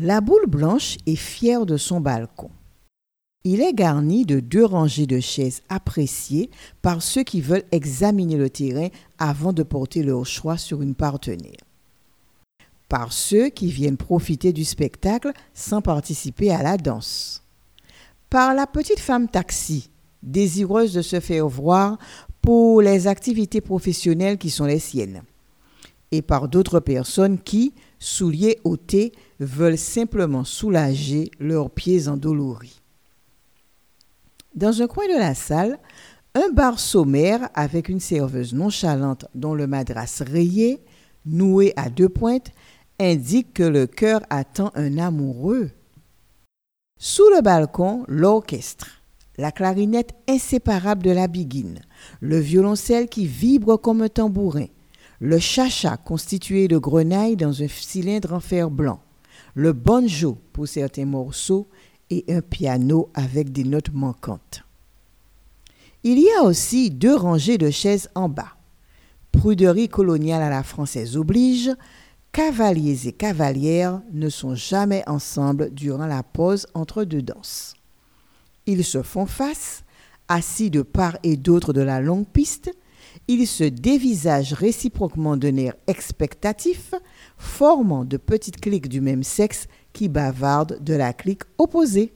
La boule blanche est fière de son balcon. Il est garni de 2 rangées de chaises appréciées par ceux qui veulent examiner le terrain avant de porter leur choix sur une partenaire. Par ceux qui viennent profiter du spectacle sans participer à la danse. Par la petite femme taxi, désireuse de se faire voir pour les activités professionnelles qui sont les siennes. Et par d'autres personnes qui, souliers ôtés, veulent simplement soulager leurs pieds endoloris. Dans un coin de la salle, un bar sommaire avec une serveuse nonchalante dont le madras rayé, noué à 2 pointes, indique que le cœur attend un amoureux. Sous le balcon, l'orchestre, la clarinette inséparable de la biguine, le violoncelle qui vibre comme un tambourin, le chacha constitué de grenailles dans un cylindre en fer blanc, le banjo pour certains morceaux et un piano avec des notes manquantes. Il y a aussi 2 rangées de chaises en bas. Pruderie coloniale à la française oblige, cavaliers et cavalières ne sont jamais ensemble durant la pause entre 2 danses. Ils se font face, assis de part et d'autre de la longue piste. Ils se dévisagent réciproquement d'un air expectatif, formant de petites cliques du même sexe qui bavardent de la clique opposée.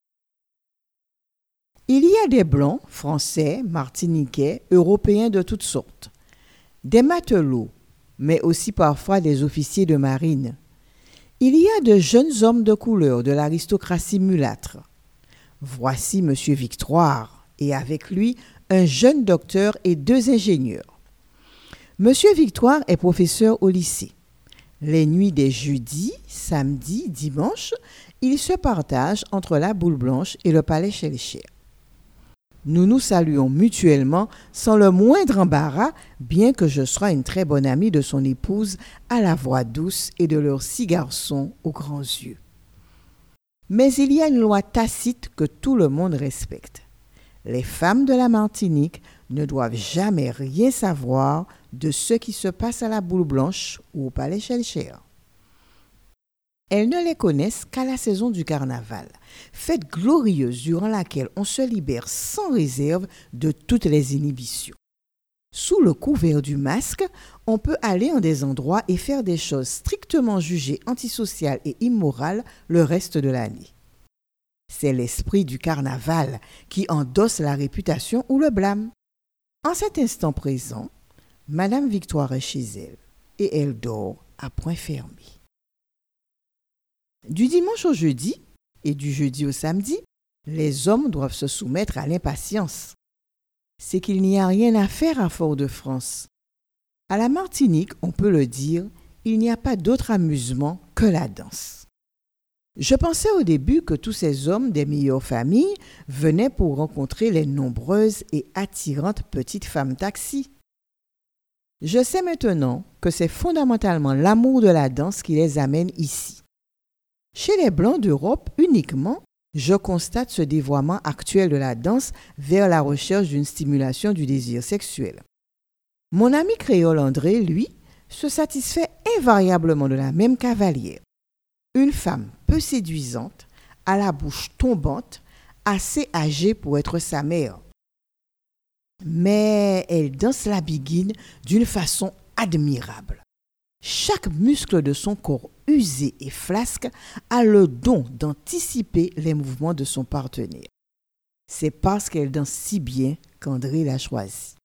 Il y a des blancs, français, martiniquais, européens de toutes sortes, des matelots, mais aussi parfois des officiers de marine. Il y a de jeunes hommes de couleur de l'aristocratie mulâtre. Voici M. Victoire, et avec lui un jeune docteur et 2 ingénieurs. M. Victoire est professeur au lycée. Les nuits des jeudis, samedis, dimanches, il se partage entre la Boule Blanche et le Palais Schellcher. Nous nous saluons mutuellement sans le moindre embarras, bien que je sois une très bonne amie de son épouse à la voix douce et de leurs 6 garçons aux grands yeux. Mais il y a une loi tacite que tout le monde respecte. Les femmes de la Martinique ne doivent jamais rien savoir de ce qui se passe à la Boule Blanche ou au Palais Schellcher. Elles ne les connaissent qu'à la saison du carnaval, fête glorieuse durant laquelle on se libère sans réserve de toutes les inhibitions. Sous le couvert du masque, on peut aller en des endroits et faire des choses strictement jugées antisociales et immorales le reste de l'année. C'est l'esprit du carnaval qui endosse la réputation ou le blâme. En cet instant présent, Madame Victoire est chez elle et elle dort à point fermé. Du dimanche au jeudi et du jeudi au samedi, les hommes doivent se soumettre à l'impatience. C'est qu'il n'y a rien à faire à Fort-de-France. À la Martinique, on peut le dire, il n'y a pas d'autre amusement que la danse. Je pensais au début que tous ces hommes des meilleures familles venaient pour rencontrer les nombreuses et attirantes petites femmes taxis. Je sais maintenant que c'est fondamentalement l'amour de la danse qui les amène ici. Chez les Blancs d'Europe uniquement, je constate ce dévoiement actuel de la danse vers la recherche d'une stimulation du désir sexuel. Mon ami créole André, lui, se satisfait invariablement de la même cavalière. Une femme peu séduisante, à la bouche tombante, assez âgée pour être sa mère. Mais elle danse la biguine d'une façon admirable. Chaque muscle de son corps usé et flasque a le don d'anticiper les mouvements de son partenaire. C'est parce qu'elle danse si bien qu'André l'a choisie.